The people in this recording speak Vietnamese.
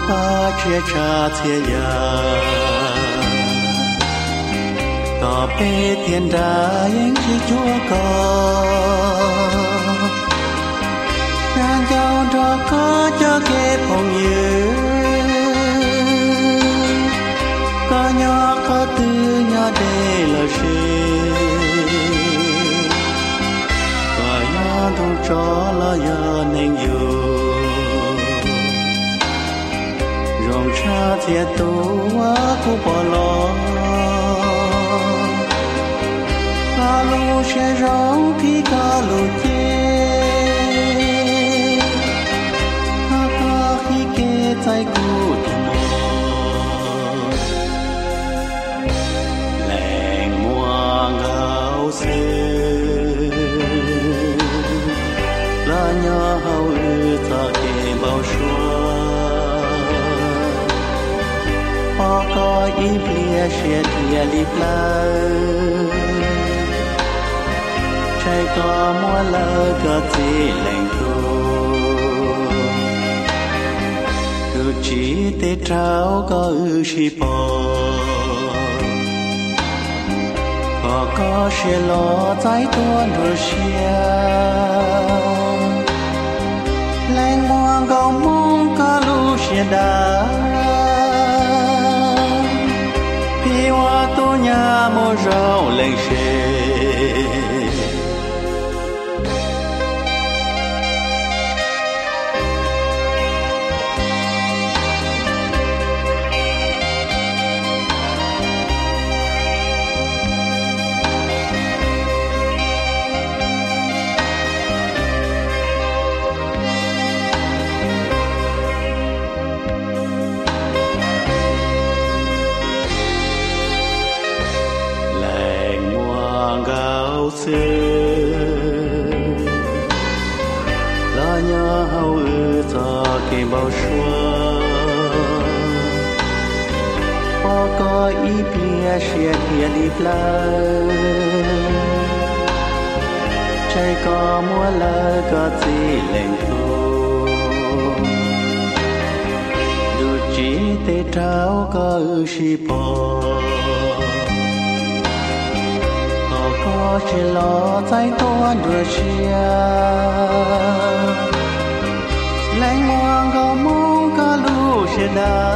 ba chia cha chia ya có bê thiên đà những chi chúa nàng giàu đó có cho kê phong như có nhỏ có tư nhỏ để là sự có nhỏ đâu cho lo giờ nên dù rong cha thiệt tu của bỏ lo ca lu sẽ rong khi ca lu chê ha ca khi kê tay cu tu mò leng mua gạo sê la nhỏ hậu ta kê bao xóa có ý bia xe thia lip la trái có mua lơ có gì lành tu cứ chỉ để trao có ư chi bò có xe lo trái tuôn rồi xe lành mua gạo mong có lu xe đá hoa tô nhà mô rau lên xe la nhà hậu ta kê bao xóa có ý bia xe thia lip la trái có mua la có gì lệnh tu dù chỉ để trao có ư chi bò có chỉ lo trái toan đưa chia lạnh mong có mong có lu chia đá